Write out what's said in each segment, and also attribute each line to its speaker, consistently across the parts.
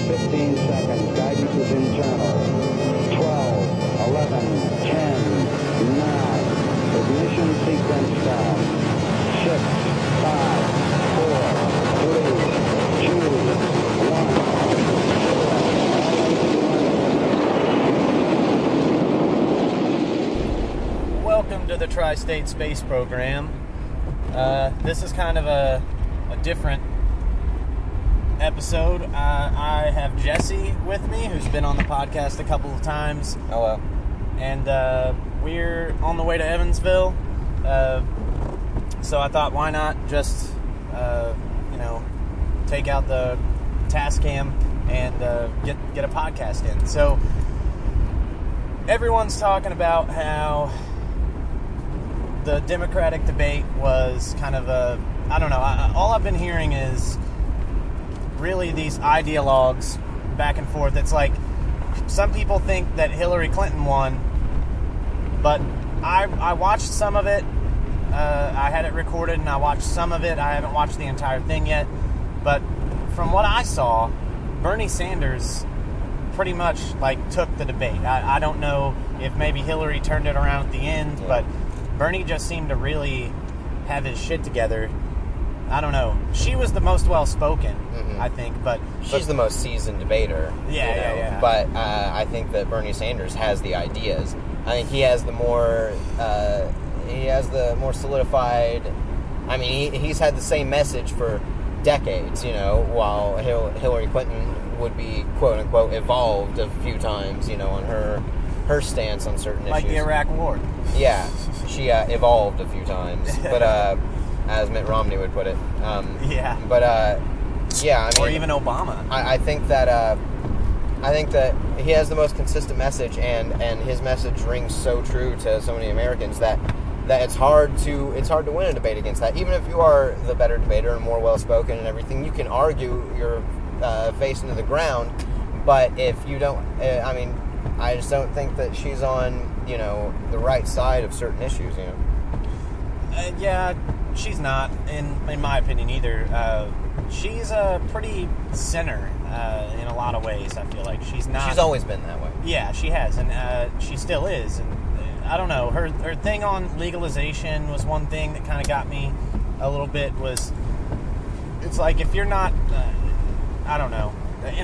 Speaker 1: 15 seconds. Guidance is internal. 12, 11, 10, 9. Ignition sequence start. 6, 5, 4, 3, 2, 1.
Speaker 2: Welcome to the Tri-State Space Program. This is kind of a different episode. I have Jesse with me, who's been on the podcast a couple of times.
Speaker 3: Hello.
Speaker 2: And we're on the way to Evansville. So I thought, why not just, take out the Tascam and get a podcast in. So everyone's talking about how the Democratic debate was kind of all I've been hearing is really these ideologues back and forth. It's like some people think that Hillary Clinton won, but I watched some of it. I had it recorded and I watched some of it. I haven't watched the entire thing yet, but from what I saw, Bernie Sanders pretty much took the debate. I don't know if maybe Hillary turned it around at the end, but Bernie just seemed to really have his shit together. I don't know. She was the most well-spoken, I think, but
Speaker 3: she's the most seasoned debater.
Speaker 2: Yeah.
Speaker 3: But I think that Bernie Sanders has the ideas. I think he has the more solidified. I mean, he's had the same message for decades, while Hillary Clinton would be quote unquote evolved a few times, on her stance on certain issues,
Speaker 2: like the Iraq War.
Speaker 3: Yeah, she evolved a few times, but as Mitt Romney would put it.
Speaker 2: Yeah.
Speaker 3: But yeah, I mean,
Speaker 2: or even Obama.
Speaker 3: I think that he has the most consistent message, and his message rings so true to so many Americans that it's hard to win a debate against that. Even if you are the better debater and more well spoken and everything, you can argue your face into the ground. But if you don't, I just don't think that she's on the right side of certain issues.
Speaker 2: Yeah, she's not, in my opinion, either. She's a pretty center in a lot of ways, I feel like. She's not...
Speaker 3: She's always been that way.
Speaker 2: Yeah, she has, and she still is. And I don't know, her thing on legalization was one thing that kind of got me a little bit. It's like, if you're not... I don't know.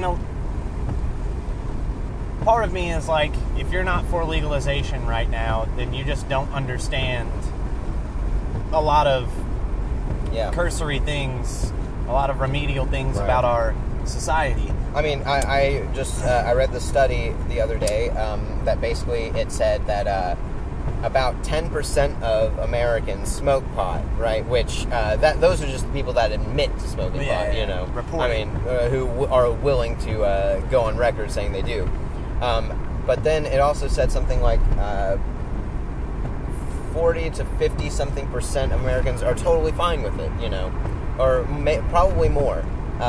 Speaker 2: Part of me is like, if you're not for legalization right now, then you just don't understand a lot of cursory things, a lot of remedial things about our society.
Speaker 3: I mean, I just I read the study the other day that basically it said that about 10% of Americans smoke pot, right? Which those are just people that admit to smoking pot,
Speaker 2: Reporting.
Speaker 3: Who are willing to go on record saying they do. But then it also said something like 40 to 50 something % of Americans are totally fine with it, or probably more.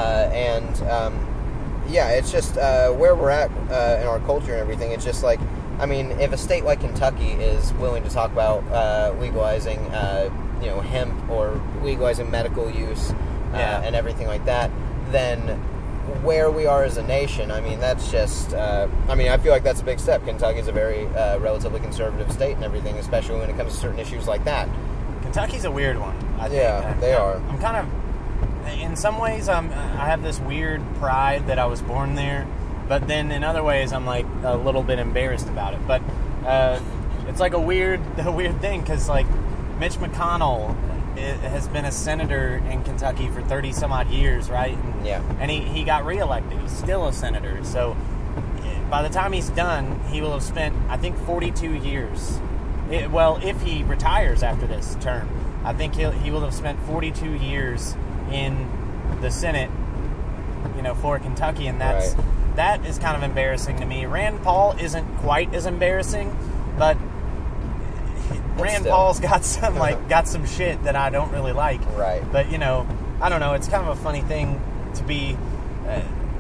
Speaker 3: It's just where we're at in our culture and everything. It's just like, I mean, if a state like Kentucky is willing to talk about legalizing, hemp or legalizing medical use and everything like that, then where we are as a nation, I mean, that's just, I feel like that's a big step. Kentucky is a very relatively conservative state and everything, especially when it comes to certain issues like that.
Speaker 2: Kentucky's a weird one, I think.
Speaker 3: Yeah, they are.
Speaker 2: I'm kind of, in some ways, I have this weird pride that I was born there, but then in other ways, I'm like a little bit embarrassed about it. But it's like a weird thing, because like Mitch McConnell has been a senator in Kentucky for 30 some odd years, right? And he got reelected. He's still a senator. So by the time he's done, he will have spent, I think, 42 years. If he retires after this term, I think he will have spent 42 years in the Senate, for Kentucky, and that is kind of embarrassing to me. Rand Paul isn't quite as embarrassing, but Rand Paul's got some shit that I don't really like.
Speaker 3: Right.
Speaker 2: But I don't know. It's kind of a funny thing to be.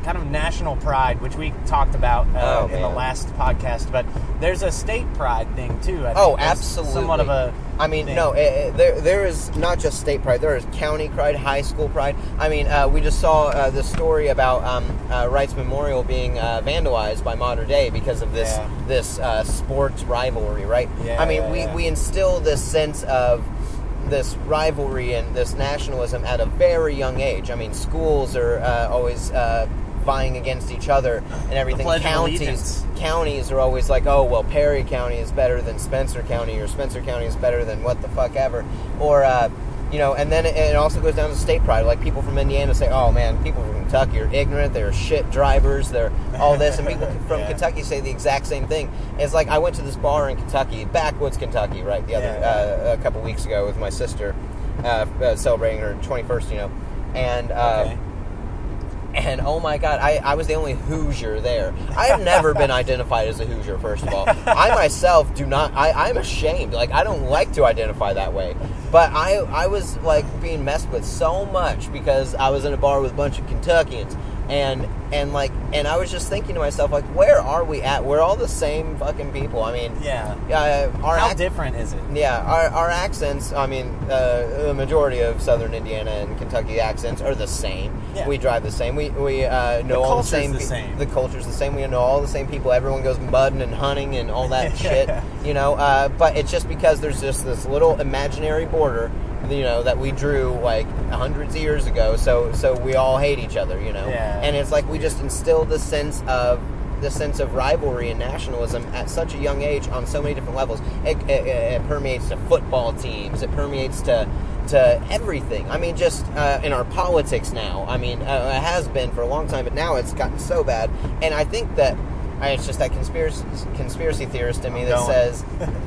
Speaker 2: kind of national pride, which we talked about in the
Speaker 3: man.
Speaker 2: last podcast, but there's a state pride thing too. I think.
Speaker 3: Oh,
Speaker 2: There's
Speaker 3: absolutely.
Speaker 2: Somewhat of a
Speaker 3: I mean,
Speaker 2: thing.
Speaker 3: no, there is not just state pride. There is county pride, high school pride. I mean, we just saw the story about Wright's Memorial being vandalized by Mater Dei because of this sports rivalry, right?
Speaker 2: Yeah,
Speaker 3: I mean,
Speaker 2: yeah.
Speaker 3: we instill this sense of this rivalry and this nationalism at a very young age. I mean, schools are always vying against each other and everything.
Speaker 2: Pledge of Allegiance.
Speaker 3: Counties are always like, oh, well, Perry County is better than Spencer County, or Spencer County is better than what the fuck ever. Or, and then it also goes down to state pride. Like, people from Indiana say, oh, man, people from Kentucky are ignorant, they're shit drivers, they're all this. And people from
Speaker 2: Yeah.
Speaker 3: Kentucky say the exact same thing. It's like, I went to this bar in Kentucky, backwoods Kentucky, right, a couple weeks ago with my sister, celebrating her 21st, and...
Speaker 2: Okay.
Speaker 3: And oh my God, I was the only Hoosier there. I have never been identified as a Hoosier, first of all. I myself do not, I'm ashamed. Like, I don't like to identify that way. But I was, like, being messed with so much because I was in a bar with a bunch of Kentuckians. And I was just thinking to myself, like, where are we at? We're all the same fucking people. I mean,
Speaker 2: Yeah.
Speaker 3: our
Speaker 2: different is it?
Speaker 3: yeah, our accents, I mean, the majority of southern Indiana and Kentucky accents are the same.
Speaker 2: Yeah.
Speaker 3: We drive the same. We know all the
Speaker 2: culture's
Speaker 3: same.
Speaker 2: the same.
Speaker 3: The culture's the same. We know all the same people. Everyone goes mudding and hunting and all that shit, But it's just because there's just this little imaginary border, that we drew like hundreds of years ago. So we all hate each other,
Speaker 2: Yeah.
Speaker 3: And it's like we just instill the sense of rivalry and nationalism at such a young age on so many different levels. It permeates to football teams. It permeates to everything. I mean, just in our politics now. I mean, it has been for a long time, but now it's gotten so bad. And I think that it's just that conspiracy theorist in me that says,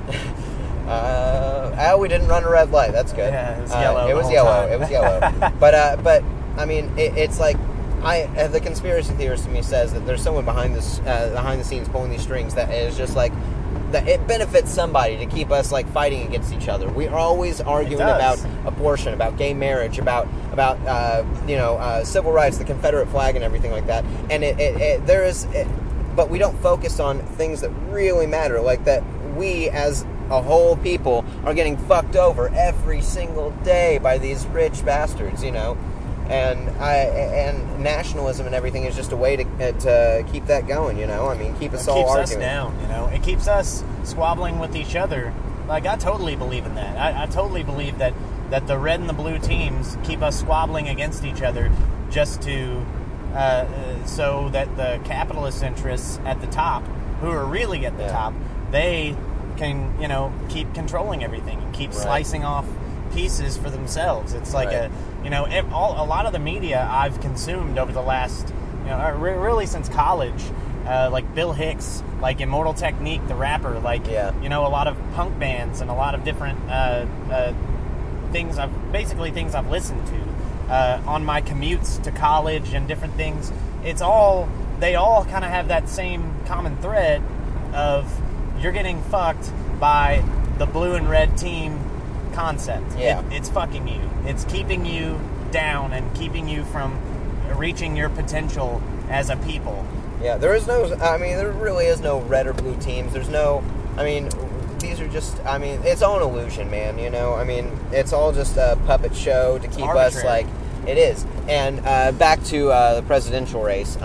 Speaker 3: we didn't run a red light. That's good.
Speaker 2: Yeah, it was yellow.
Speaker 3: It was
Speaker 2: the
Speaker 3: yellow.
Speaker 2: whole time.
Speaker 3: It was yellow. But I mean, it's like the conspiracy theorist in me says that there's someone behind the scenes pulling these strings that is just like that it benefits somebody to keep us like fighting against each other. We are always arguing about abortion, about gay marriage, about civil rights, the Confederate flag, and everything like that. And but we don't focus on things that really matter, like that we as a whole people are getting fucked over every single day by these rich bastards, And nationalism and everything is just a way to keep that going, I mean, keep us all arguing.
Speaker 2: It keeps us down, It keeps us squabbling with each other. Like, I totally believe in that. I totally believe that the red and the blue teams keep us squabbling against each other just to so that the capitalist interests at the top, who are really at the top, they can, keep controlling everything and keep slicing off pieces for themselves. It's like a lot of the media I've consumed over the last, really since college, like Bill Hicks, like Immortal Technique, the rapper, like, a lot of punk bands and a lot of different things I've listened to on my commutes to college and different things. They all kind of have that same common thread of you're getting fucked by the blue and red team concept.
Speaker 3: Yeah.
Speaker 2: It's fucking you. It's keeping you down and keeping you from reaching your potential as a people.
Speaker 3: Yeah, there really is no red or blue teams. These are just, it's all an illusion, man, it's all just a puppet show to keep us, like, it is. And back to the presidential race,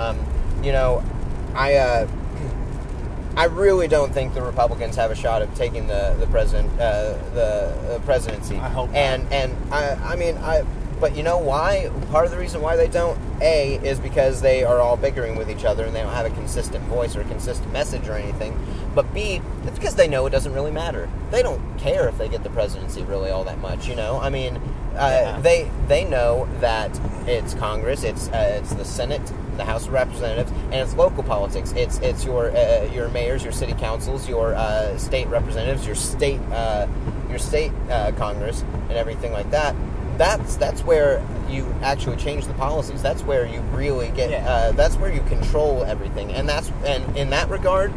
Speaker 3: I really don't think the Republicans have a shot of taking the presidency.
Speaker 2: I hope not.
Speaker 3: But you know why? Part of the reason why they don't, A, is because they are all bickering with each other and they don't have a consistent voice or a consistent message or anything. But B, it's because they know it doesn't really matter. They don't care if they get the presidency really all that much, They know that it's Congress, it's the Senate, the House of Representatives, and it's local politics. It's your mayors, your city councils, your state representatives, your state Congress, and everything like that. That's where you actually change the policies. That's where you really get. That's where you control everything, and in that regard,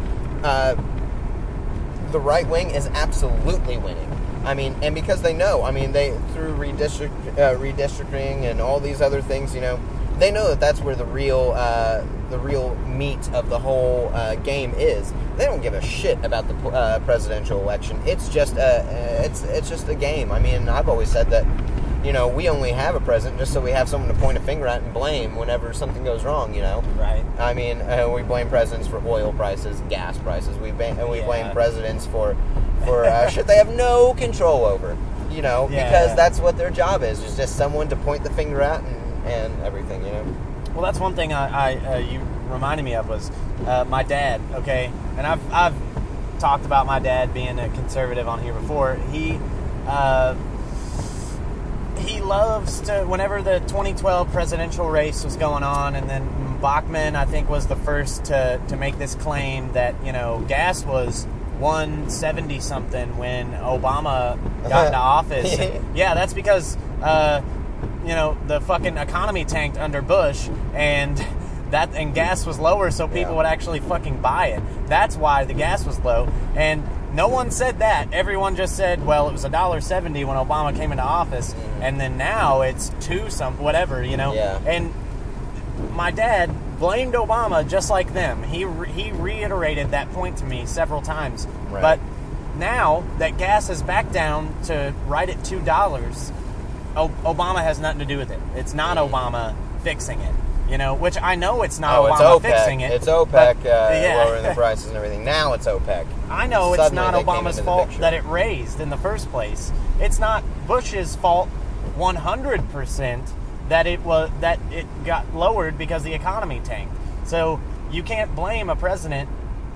Speaker 3: the right wing is absolutely winning. And because they know, they through redistricting and all these other things, they know that that's where the real meat of the whole game is. They don't give a shit about the presidential election. It's just it's just a game. I mean, I've always said that, you know, we only have a president just so we have someone to point a finger at and blame whenever something goes wrong, you know?
Speaker 2: Right.
Speaker 3: I mean, we blame presidents for oil prices, gas prices. We blame presidents for shit they have no control over, you know, because that's what their job is just someone to point the finger at and everything, you know?
Speaker 2: Well, that's one thing you reminded me of was my dad, okay? And I've talked about my dad being a conservative on here before. He loves to, whenever the 2012 presidential race was going on, and then Bachmann, I think, was the first to make this claim that, you know, gas was 170 something when Obama got into office. And, yeah, that's because you know, the fucking economy tanked under Bush, and gas was lower, so people would actually fucking buy it. That's why the gas was low. And no one said that. Everyone just said, well, it was $1.70 when Obama came into office, and then now it's whatever, you know.
Speaker 3: Yeah.
Speaker 2: And my dad blamed Obama just like them. He reiterated that point to me several times.
Speaker 3: Right.
Speaker 2: But now that gas is back down to right at $2, Obama has nothing to do with it. It's not Obama fixing it, you know, which I know it's not Obama fixing it.
Speaker 3: It's OPEC lowering the prices and everything. Now it's OPEC.
Speaker 2: I know it's not Obama's fault that it raised in the first place. It's not Bush's fault 100% that it got lowered because the economy tanked. So you can't blame a president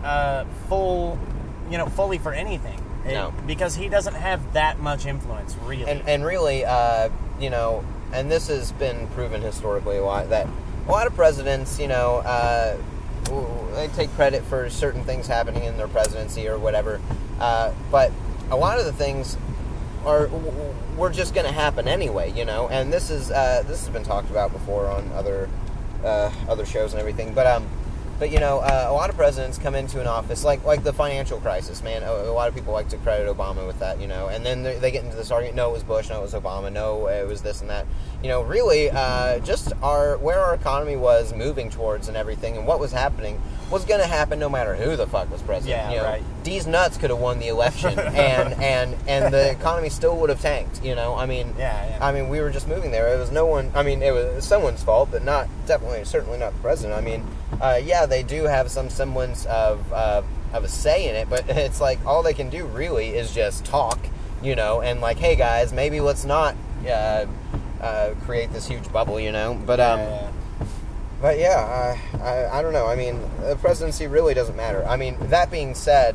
Speaker 2: fully for anything.
Speaker 3: No.
Speaker 2: Because he doesn't have that much influence, really.
Speaker 3: And really, you know, and this has been proven historically a lot, that a lot of presidents, you know, they take credit for certain things happening in their presidency or whatever, but a lot of the things were just going to happen anyway, you know, and this has been talked about before on other shows and everything, but you know, a lot of presidents come into an office, like the financial crisis, man. A lot of people like to credit Obama with that, you know, and then they get into this argument, no, it was Bush, no, it was Obama, no, it was this and that. You know, really, just where our economy was moving towards and everything, and what was happening was going to happen no matter who the fuck was president.
Speaker 2: Yeah,
Speaker 3: you know,
Speaker 2: right.
Speaker 3: D's nuts could have won the election, and the economy still would have tanked. You know, I mean, I mean, we were just moving there. It was no one. I mean, it was someone's fault, but certainly not the president. I mean, they do have some semblance of a say in it, but it's like all they can do really is just talk. You know, and like, hey guys, maybe let's not create this huge bubble. You know, but But yeah, I don't know. I mean, the presidency really doesn't matter. I mean, that being said,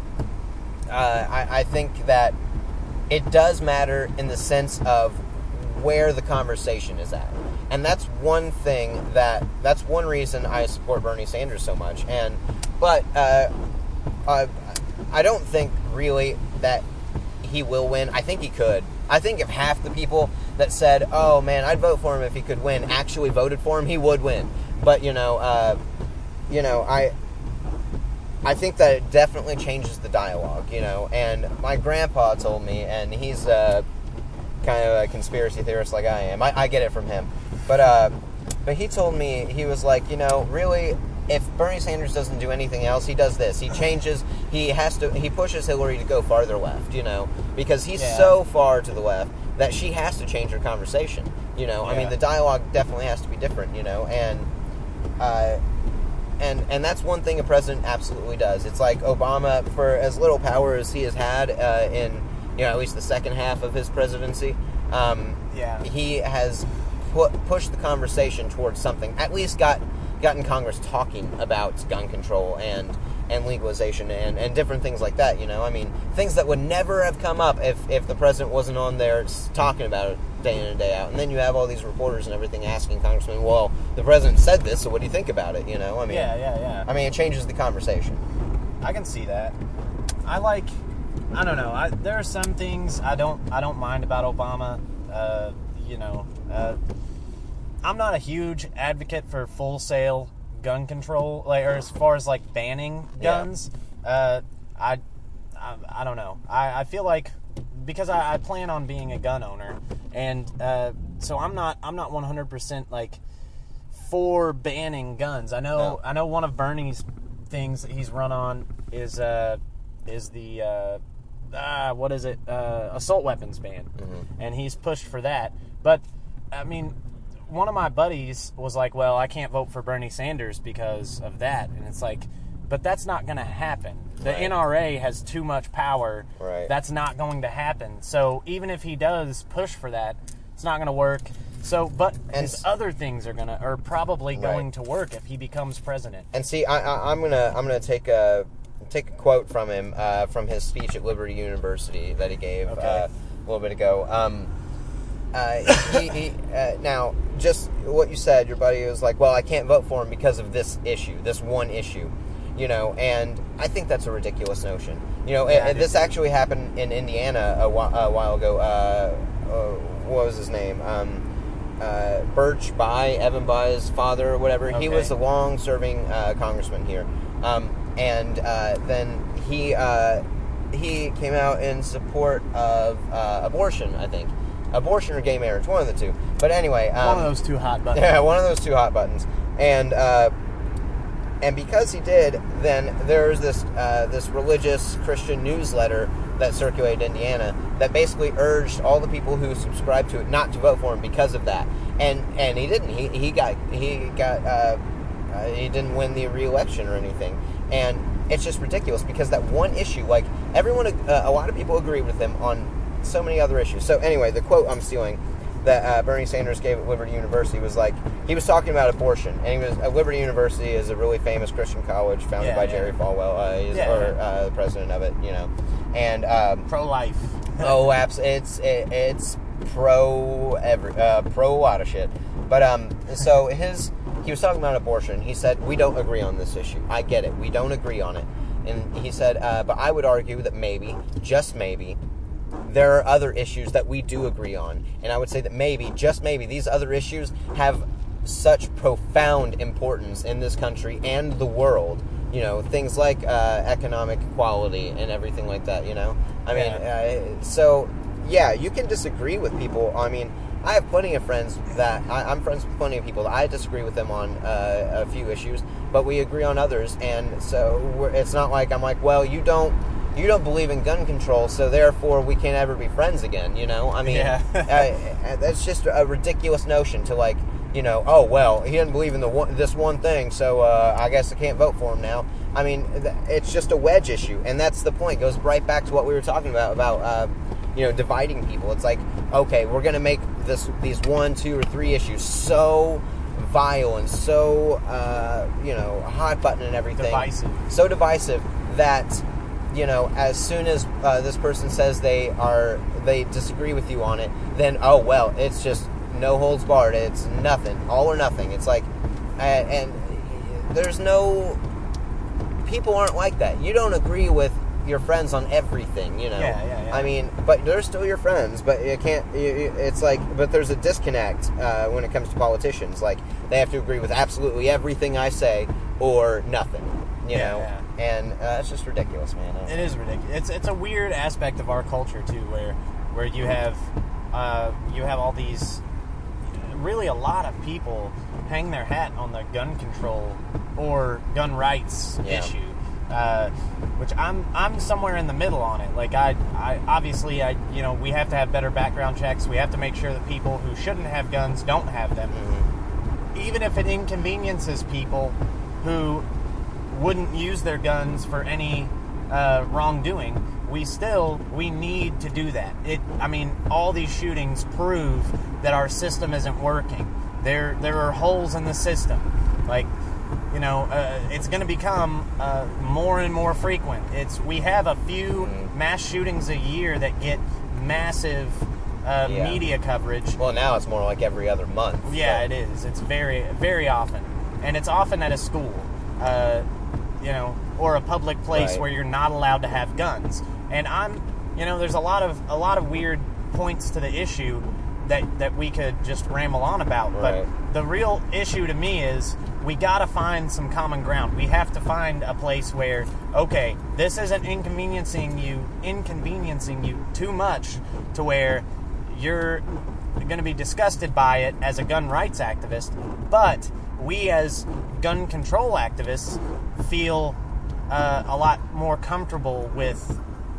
Speaker 3: I think that it does matter in the sense of where the conversation is at. And that's one reason I support Bernie Sanders so much. But I don't think really that he will win. I think he could. I think if half the people that said, oh man, I'd vote for him if he could win, actually voted for him, he would win. But, I think that it definitely changes the dialogue, you know, and my grandpa told me, and he's kind of a conspiracy theorist like I am. I get it from him. But he told me, he was like, you know, really, if Bernie Sanders doesn't do anything else, he does this. He changes, he pushes Hillary to go farther left, you know, because he's so far to the left that she has to change her conversation, you know. I mean, the dialogue definitely has to be different, you know, and that's one thing a president absolutely does. It's like Obama, for as little power as he has had in, you know, at least the second half of his presidency, he has pushed the conversation towards something, at least gotten Congress talking about gun control and legalization and different things like that, you know. I mean, things that would never have come up if the president wasn't on there talking about it day in and day out. And then you have all these reporters and everything asking congressmen, well, the president said this, so what do you think about it, you know? I mean, I mean, it changes the conversation.
Speaker 2: I can see that. I don't know. There are some things I don't mind about Obama. I'm not a huge advocate for full-sale gun control, or as far as like banning guns. I don't know. I feel like, because I plan on being a gun owner, and so I'm not 100% like for banning guns. I know one of Bernie's things that he's run on is the assault weapons ban, and he's pushed for that. But I mean, one of my buddies was like, "Well, I can't vote for Bernie Sanders because of that," and it's like, but that's not going to happen. The NRA has too much power.
Speaker 3: Right.
Speaker 2: That's not going to happen. So even if he does push for that, it's not going to work. So, but his other things are probably going to work if he becomes president.
Speaker 3: And see, I'm gonna take a quote from him from his speech at Liberty University that he gave a little bit ago. Now, just what you said, your buddy was like, "Well, I can't vote for him because of this issue, this one issue." You know, and I think that's a ridiculous notion. You know, this actually happened in Indiana a while ago. What was his name? Birch Bayh, Evan Bayh's father or whatever. Okay. He was a long-serving congressman here. And then he came out in support of abortion, I think. Abortion or gay marriage, one of the two. But anyway...
Speaker 2: one of those two hot buttons.
Speaker 3: Yeah, one of those two hot buttons. And because he did, then there's this religious Christian newsletter that circulated in Indiana that basically urged all the people who subscribed to it not to vote for him because of that. And he didn't. He didn't win the re-election or anything. And it's just ridiculous because that one issue, like everyone, a lot of people agree with him on so many other issues. So anyway, the quote I'm stealing that Bernie Sanders gave at Liberty University was like, he was talking about abortion, and Liberty University is a really famous Christian college founded by Jerry Falwell, the president of it, you know, and
Speaker 2: pro-life.
Speaker 3: It's pro a lot of shit, but so he was talking about abortion. He said, "We don't agree on this issue. I get it. We don't agree on it," and he said, "But I would argue that maybe, just maybe, there are other issues that we do agree on. And I would say that maybe, just maybe, these other issues have such profound importance in this country and the world. You know, things like economic equality and everything like that, you know? I mean, so, yeah, you can disagree with people. I mean, I have plenty of friends that... I'm friends with plenty of people that I disagree with them on a few issues, but we agree on others. And so it's not like I'm like, well, you don't believe in gun control, so therefore we can't ever be friends again, you know? I mean, that's just a ridiculous notion to, like, you know, oh, well, he doesn't believe in this one thing, so I guess I can't vote for him now. I mean, it's just a wedge issue, and that's the point. It goes right back to what we were talking about you know, dividing people. It's like, okay, we're going to make these 1, 2, or 3 issues so vile and so, you know, hot button and everything. So divisive that... You know, as soon as this person says they disagree with you on it, then, oh, well, it's just no holds barred. It's nothing, all or nothing. It's like, and there's no, people aren't like that. You don't agree with your friends on everything, you know.
Speaker 2: Yeah.
Speaker 3: I mean, but they're still your friends, but you can't, it's like, but there's a disconnect when it comes to politicians. Like, they have to agree with absolutely everything I say or nothing, you know.
Speaker 2: Yeah.
Speaker 3: And it's just ridiculous, man.
Speaker 2: It is ridiculous. It's a weird aspect of our culture too, where you have all these, really a lot of people hang their hat on the gun control or gun rights issue, which I'm somewhere in the middle on it. Like I obviously you know, we have to have better background checks. We have to make sure that people who shouldn't have guns don't have them, even if it inconveniences people who wouldn't use their guns for any wrongdoing. We need to do that. I mean, all these shootings prove that our system isn't working. There are holes in the system. Like, you know, it's going to become more and more frequent. We have a few mass shootings a year that get massive media coverage.
Speaker 3: Well, now it's more like every other month.
Speaker 2: Yeah, it is. It's very, very often, and it's often at a school. You know, or a public place where you're not allowed to have guns. And there's a lot of weird points to the issue that we could just ramble on about. But the real issue to me is we got to find some common ground. We have to find a place where, okay, this isn't inconveniencing you too much to where you're going to be disgusted by it as a gun rights activist, but we as gun control activists feel a lot more comfortable with,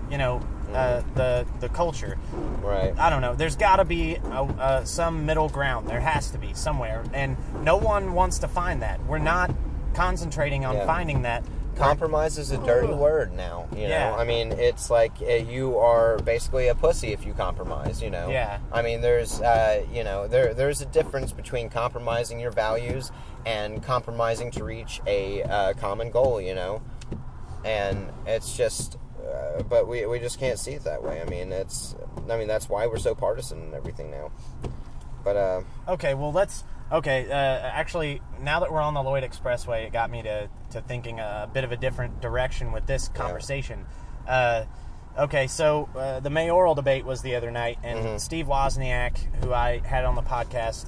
Speaker 2: the culture.
Speaker 3: Right.
Speaker 2: I don't know. There's got to be some middle ground. There has to be somewhere, and no one wants to find that. We're not concentrating on finding that.
Speaker 3: Compromise is a dirty word now, you know?
Speaker 2: Yeah.
Speaker 3: I mean, it's like you are basically a pussy if you compromise, you know?
Speaker 2: Yeah.
Speaker 3: I mean, there's, there's a difference between compromising your values and compromising to reach a common goal, you know? And it's just, but we just can't see it that way. I mean, that's why we're so partisan and everything now. But,
Speaker 2: Okay, well, actually, now that we're on the Lloyd Expressway, it got me to thinking a bit of a different direction with this conversation. Okay, so the mayoral debate was the other night, and Steve Wozniak, who I had on the podcast,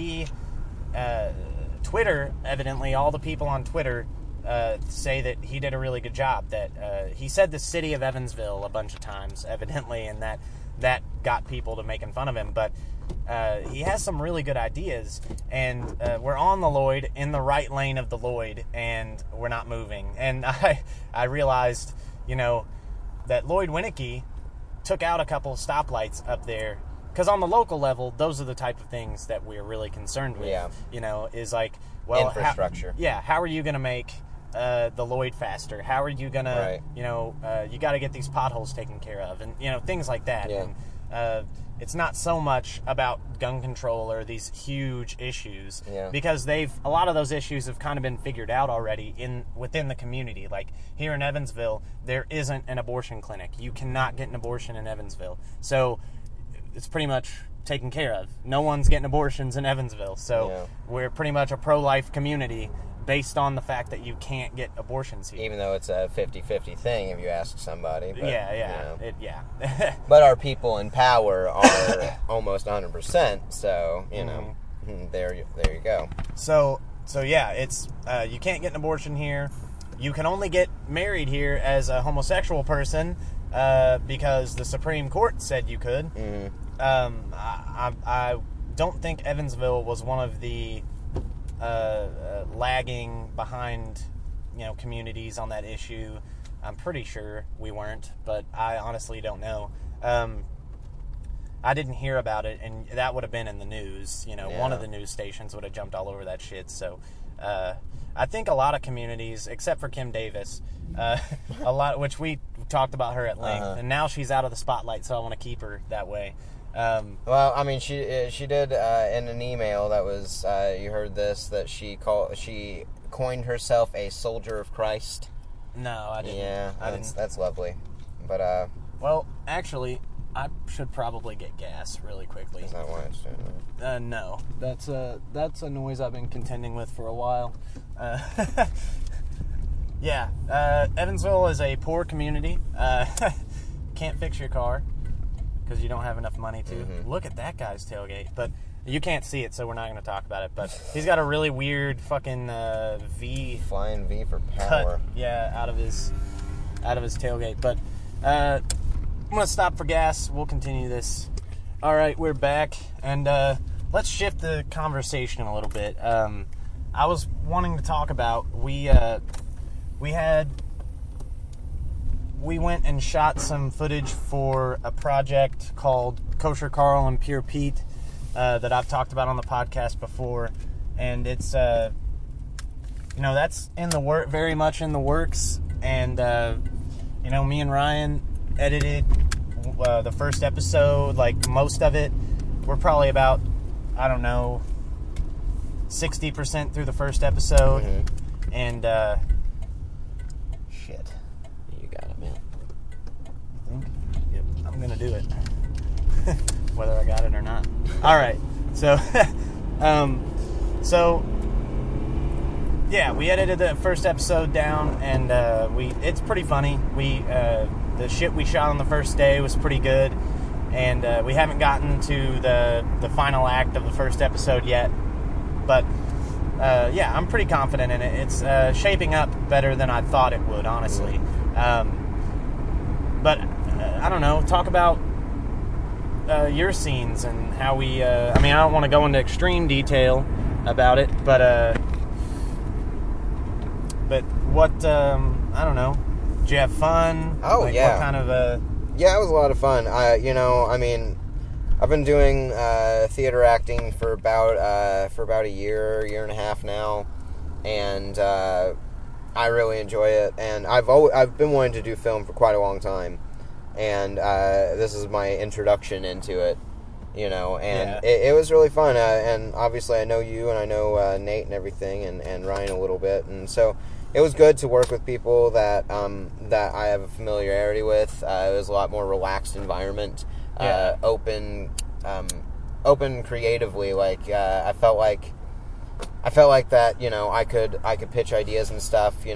Speaker 2: Twitter, evidently, all the people on Twitter say that he did a really good job, that he said the city of Evansville a bunch of times, evidently, and that got people to making fun of him, but he has some really good ideas, and we're on the Lloyd, in the right lane of the Lloyd, and we're not moving. And I realized, that Lloyd Winnicky took out a couple of stoplights up there, because on the local level, those are the type of things that we're really concerned with.
Speaker 3: Yeah.
Speaker 2: Is like, well,
Speaker 3: infrastructure.
Speaker 2: How are you going to make the Lloyd faster? How are you going to, you got to get these potholes taken care of, and, things like that.
Speaker 3: Yeah.
Speaker 2: And, it's not so much about gun control or these huge issues, because a lot of those issues have kind of been figured out already within the community. Like here in Evansville, there isn't an abortion clinic. You cannot get an abortion in Evansville. So it's pretty much taken care of. No one's getting abortions in Evansville. So we're pretty much a pro-life community based on the fact that you can't get abortions here.
Speaker 3: Even though it's a 50-50 thing if you ask somebody. But, but our people in power are almost 100%, so, there you go.
Speaker 2: So it's you can't get an abortion here. You can only get married here as a homosexual person because the Supreme Court said you could. I don't think Evansville was one of the lagging behind, communities on that issue. I'm pretty sure we weren't, but I honestly don't know. I didn't hear about it, and that would have been in the news. One of the news stations would have jumped all over that shit. So I think a lot of communities, except for Kim Davis, a lot, which we talked about her at length, and now she's out of the spotlight, so I want to keep her that way.
Speaker 3: Well, I mean, she did in an email that was you heard this, that she coined herself a soldier of Christ.
Speaker 2: No, I didn't.
Speaker 3: Yeah, that's lovely. But
Speaker 2: well, actually, I should probably get gas really quickly.
Speaker 3: Is that why it's doing that?
Speaker 2: No, that's a noise I've been contending with for a while. Evansville is a poor community. Can't fix your car because you don't have enough money to. Look at that guy's tailgate. But you can't see it, so we're not going to talk about it. But he's got a really weird fucking V.
Speaker 3: Flying V for power.
Speaker 2: Cut, out of his tailgate. But I'm going to stop for gas. We'll continue this. All right, we're back. And let's shift the conversation a little bit. I was wanting to talk about, we went and shot some footage for a project called Kosher Carl and Pure Pete that I've talked about on the podcast before, and it's that's in the very much in the works. And me and Ryan edited the first episode, like most of it. We're probably about 60% through the first episode, and shit.
Speaker 3: You got it, man.
Speaker 2: I think. Yep, I'm gonna do it, whether I got it or not. All right, so, we edited the first episode down, and it's pretty funny. The shit we shot on the first day was pretty good, and we haven't gotten to the final act of the first episode yet, but I'm pretty confident in it. It's shaping up better than I thought it would, honestly. But I don't know, talk about your scenes and how we I don't want to go into extreme detail about it, but but what, I don't know, did you have fun?
Speaker 3: Oh,
Speaker 2: like,
Speaker 3: yeah.
Speaker 2: What kind of,
Speaker 3: Yeah, it was a lot of fun. I've been doing theater acting for about a year and a half now, and I really enjoy it. And I've been wanting to do film for quite a long time, and this is my introduction into it. And it was really fun. And obviously, I know you, and I know Nate and everything, and Ryan a little bit, and so it was good to work with people that I have a familiarity with. It was a lot more relaxed environment, open creatively. Like I felt like that. I could pitch ideas and stuff.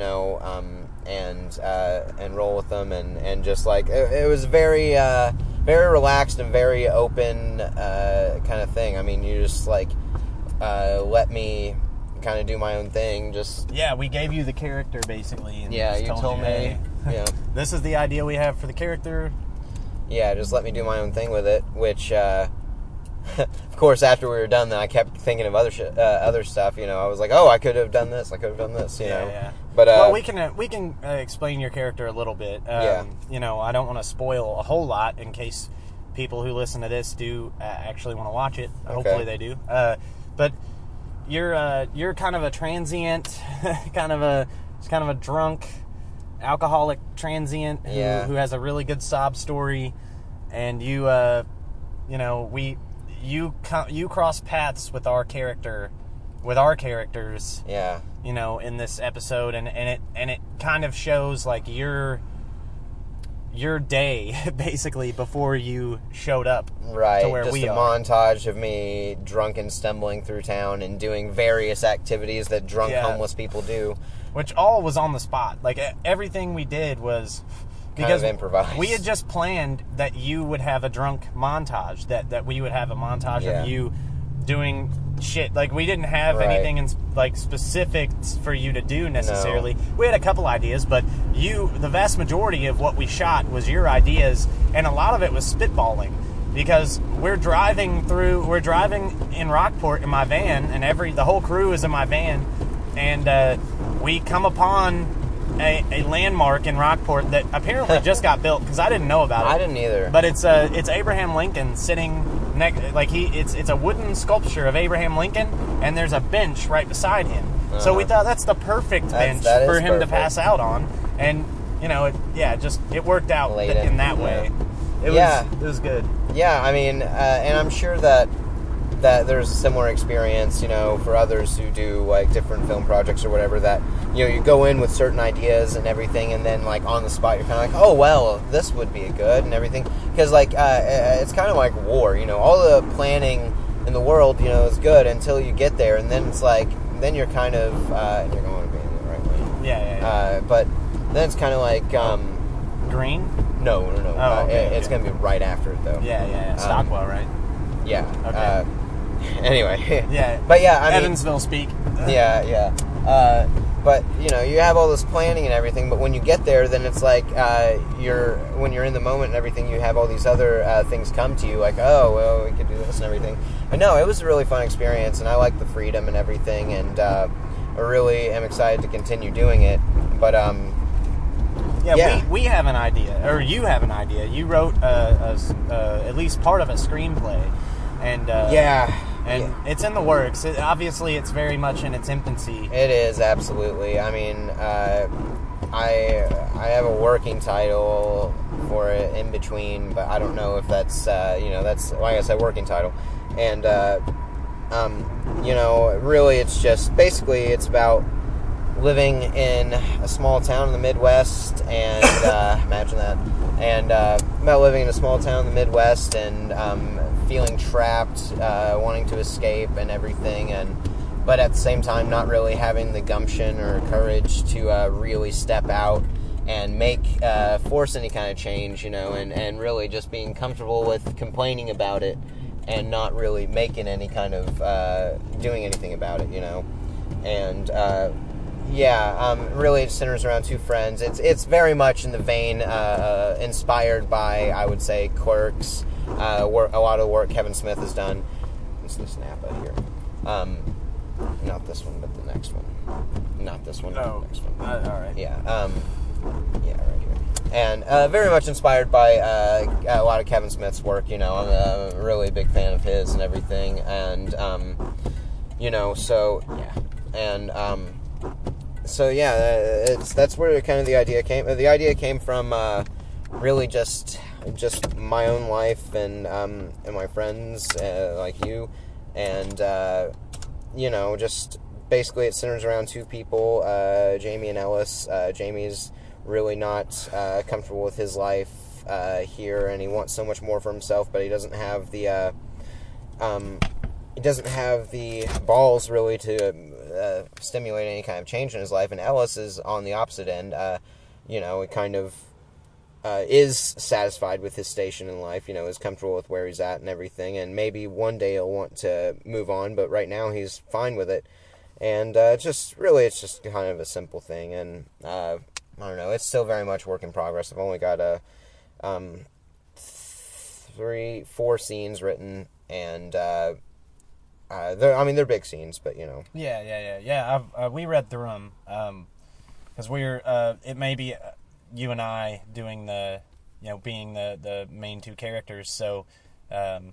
Speaker 3: And roll with them, and just like it was very relaxed and very open kind of thing. I mean, you just like let me kind of do my own thing.
Speaker 2: we gave you the character basically. And
Speaker 3: Yeah,
Speaker 2: just
Speaker 3: you told me.
Speaker 2: hey, this is the idea we have for the character.
Speaker 3: Yeah, just let me do my own thing with it. Which, of course, after we were done, then I kept thinking of other stuff. I was like, oh, I could have done this. You know.
Speaker 2: Yeah.
Speaker 3: But
Speaker 2: well, we can explain your character a little bit. I don't want to spoil a whole lot in case people who listen to this do actually want to watch it.
Speaker 3: Okay.
Speaker 2: Hopefully they do. But you're kind of a transient, kind of a drunk, alcoholic transient who has a really good sob story, and you cross paths with our characters.
Speaker 3: Yeah.
Speaker 2: In this episode, and it kind of shows like your day basically before you showed up.
Speaker 3: Right.
Speaker 2: To where
Speaker 3: just
Speaker 2: we
Speaker 3: a
Speaker 2: are.
Speaker 3: montage of me drunk and stumbling through town and doing various activities that drunk homeless people do.
Speaker 2: Which all was on the spot. Like everything we did was because
Speaker 3: kind of improvised.
Speaker 2: We had just planned that you would have a drunk montage, that we would have a montage of you doing shit. Like we didn't have anything in like specifics for you to do necessarily.
Speaker 3: No.
Speaker 2: We had a couple ideas, but the vast majority of what we shot was your ideas, and a lot of it was spitballing. Because we're driving in Rockport in my van, and the whole crew is in my van, and we come upon a landmark in Rockport that apparently just got built, because I didn't know about it.
Speaker 3: I didn't either.
Speaker 2: But it's Abraham Lincoln sitting it's a wooden sculpture of Abraham Lincoln, and there's a bench right beside him. Uh-huh. So we thought that's the perfect bench for him to pass out on, and it worked out in that way. It was good.
Speaker 3: Yeah, I mean, and I'm sure that there's a similar experience, for others who do like different film projects or whatever, that you go in with certain ideas and everything, and then like on the spot you're kind of like, oh well, this would be good and everything, because like it's kind of like war, all the planning in the world is good until you get there, and then it's like you're kind of you're going to be in the right way.
Speaker 2: Yeah.
Speaker 3: But then it's kind of like
Speaker 2: Green.
Speaker 3: No.
Speaker 2: Oh, okay,
Speaker 3: it's going to be right after it though.
Speaker 2: Yeah. Stockwell, right?
Speaker 3: Yeah.
Speaker 2: Okay.
Speaker 3: Anyway.
Speaker 2: Yeah.
Speaker 3: But yeah, I mean,
Speaker 2: Evansville speak.
Speaker 3: Yeah. But you have all this planning and everything, but when you get there, then it's like when you're in the moment and everything, you have all these other things come to you, like, oh well, we could do this and everything. But no, it was a really fun experience, and I like the freedom and everything, and I really am excited to continue doing it. But
Speaker 2: we have an idea, or you have an idea. You wrote at least part of a screenplay, and it's in the works. Obviously, it's very much in its infancy.
Speaker 3: It is, absolutely. I mean, I have a working title for it in between, but I don't know if that's that's, like I said, working title, and really, it's just basically it's about living in a small town in the Midwest, and imagine that, and about living in a small town in the Midwest, and feeling trapped, wanting to escape and everything, but at the same time not really having the gumption or courage to really step out and force any kind of change, and really just being comfortable with complaining about it and not really making any kind of doing anything about it, and really it centers around two friends. It's very much in the vein inspired by, I would say, Clerks, a lot of the work Kevin Smith has done. This is Napa here. Not this one, but the next one. Not this one.
Speaker 2: Oh,
Speaker 3: Next one.
Speaker 2: all right.
Speaker 3: Yeah. Yeah, right here. And very much inspired by a lot of Kevin Smith's work. I'm a really big fan of his and everything. And so yeah, and so yeah, that's where kind of the idea came. The idea came from really just my own life and my friends like you, and just basically it centers around two people, Jamie and Ellis. Jamie's really not comfortable with his life here, and he wants so much more for himself, but he doesn't have the balls really to stimulate any kind of change in his life. And Ellis is on the opposite end. It kind of is satisfied with his station in life, is comfortable with where he's at and everything, and maybe one day he'll want to move on, but right now he's fine with it. And it's just kind of a simple thing, and I don't know, it's still very much work in progress. I've only got 4 scenes written, and they're big scenes, but
Speaker 2: Yeah. We read through them because we're it may be you and I doing the being the main 2 characters. So I'm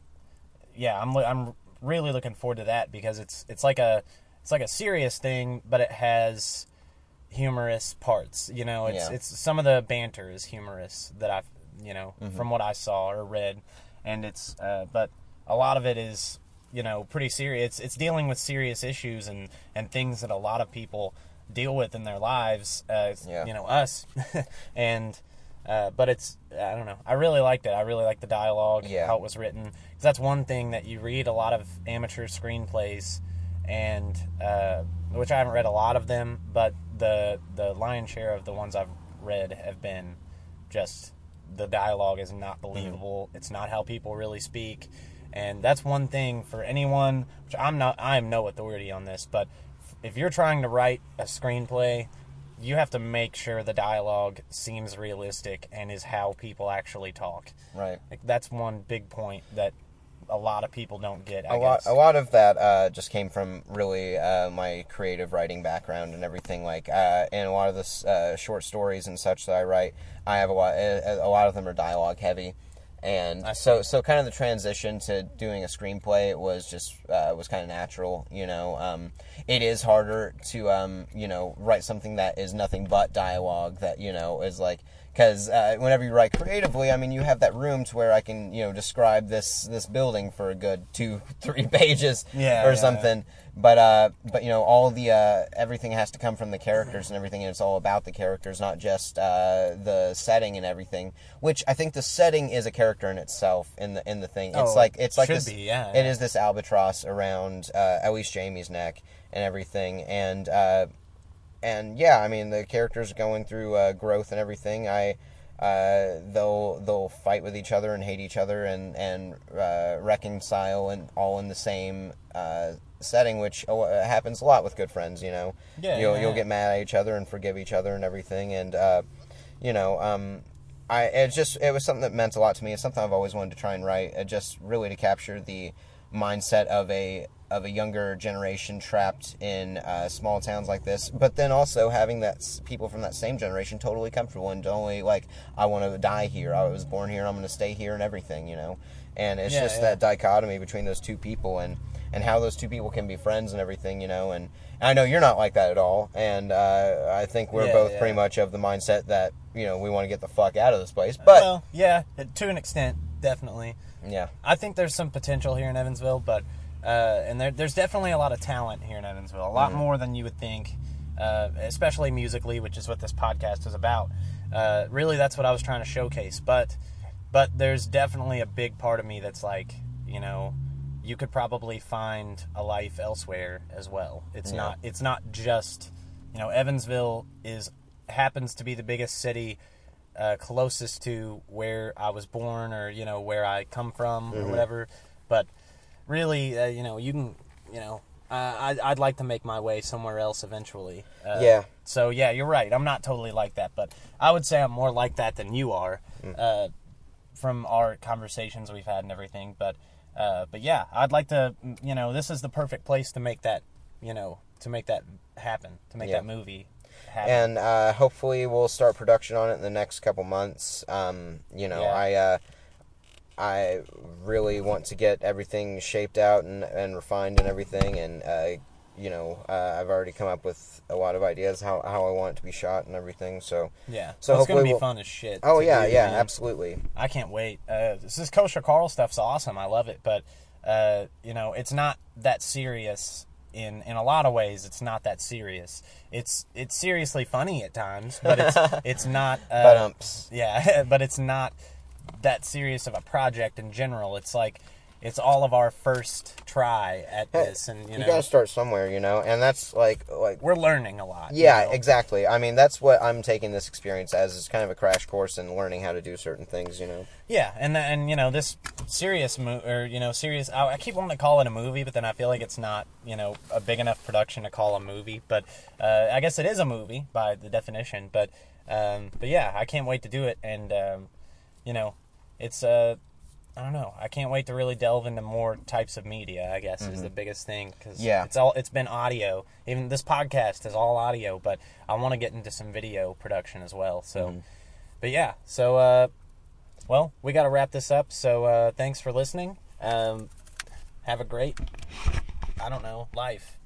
Speaker 2: really looking forward to that, because it's like a serious thing, but it has humorous parts. It's some of the banter is humorous that I've from what I saw or read, and it's but a lot of it is pretty serious. It's dealing with serious issues and things that a lot of people deal with in their lives, us, and but it's, I don't know, I really liked it. I really liked the dialogue, how it was written, because that's one thing that you read a lot of amateur screenplays, and which I haven't read a lot of them, but the lion's share of the ones I've read have been just, the dialogue is not believable. It's not how people really speak. And that's one thing for anyone, which I am no authority on this, but if you're trying to write a screenplay, you have to make sure the dialogue seems realistic and is how people actually talk.
Speaker 3: Right.
Speaker 2: That's one big point that a lot of people don't get, I
Speaker 3: guess.
Speaker 2: guess.
Speaker 3: A lot of that just came from really my creative writing background and everything. And a lot of the short stories and such that I write, I have a lot of them are dialogue heavy. And so kind of the transition to doing a screenplay was kind of natural, It is harder to, write something that is nothing but dialogue that, is like, because whenever you write creatively, I mean, you have that room to where I can, describe this building for a good 2-3 pages or something. Yeah. But all the, everything has to come from the characters and everything, and it's all about the characters, not just the setting and everything, which I think the setting is a character in itself in the thing. It is this albatross around, at least Jamie's neck and everything, and yeah, I mean, the characters are going through growth and everything. They'll fight with each other and hate each other and reconcile, and all in the same setting, which happens a lot with good friends. You'll get mad at each other and forgive each other and everything, and it was something that meant a lot to me. It's something I've always wanted to try and write, just really to capture the mindset of a younger generation trapped in small towns like this, but then also having that people from that same generation totally comfortable and only I want to die here, I was born here, I'm going to stay here and everything, and it's that dichotomy between those two people and how those two people can be friends and everything, and I know you're not like that at all, and I think we're both pretty much of the mindset that we want to get the fuck out of this place, but
Speaker 2: to an extent, definitely.
Speaker 3: Yeah,
Speaker 2: I think there's some potential here in Evansville, but and there's definitely a lot of talent here in Evansville, a lot more than you would think, especially musically, which is what this podcast is about. Really, that's what I was trying to showcase. But there's definitely a big part of me that's like, you could probably find a life elsewhere as well. It's not just, Evansville happens to be the biggest city closest to where I was born, or where I come from, or whatever. But really, you can, I'd like to make my way somewhere else eventually. So yeah, you're right. I'm not totally like that, but I would say I'm more like that than you are, from our conversations we've had and everything. But yeah, I'd like to, this is the perfect place to make that, make that happen, to make
Speaker 3: Yeah.
Speaker 2: that movie happen.
Speaker 3: And hopefully we'll start production on it in the next couple months. You know, I really want to get everything shaped out and refined and everything, and you know, I've already come up with a lot of ideas how I want it to be shot and everything. So
Speaker 2: yeah,
Speaker 3: so
Speaker 2: well, it's gonna
Speaker 3: hopefully
Speaker 2: be fun as shit.
Speaker 3: Oh
Speaker 2: to
Speaker 3: yeah,
Speaker 2: do,
Speaker 3: yeah,
Speaker 2: man.
Speaker 3: absolutely.
Speaker 2: I can't wait. This Kosher Carl stuff's awesome. I love it, but you know, it's not that serious. In a lot of ways, it's not that serious. It's seriously funny at times, but it's not. Yeah, but it's not that serious of a project in general. It's like it's all of our first try at this, and you know,
Speaker 3: gotta start somewhere, you know, and that's like
Speaker 2: we're learning a lot.
Speaker 3: yeah,
Speaker 2: you know?
Speaker 3: exactly. I mean, that's what I'm taking this experience as, is kind of a crash course in learning how to do certain things, you know.
Speaker 2: Yeah, and you know, this serious serious. I keep wanting to call it a movie, but then I feel like it's not, you know, a big enough production to call a movie. But I guess it is a movie by the definition. But yeah, I can't wait to do it, and you know, it's I don't know. I can't wait to really delve into more types of media, I guess, is the biggest thing. Cause
Speaker 3: Yeah.
Speaker 2: it's been audio. Even this podcast is all audio, but I want to get into some video production as well. So, but yeah. So, well, we got to wrap this up. So, thanks for listening. Have a great, I don't know, life.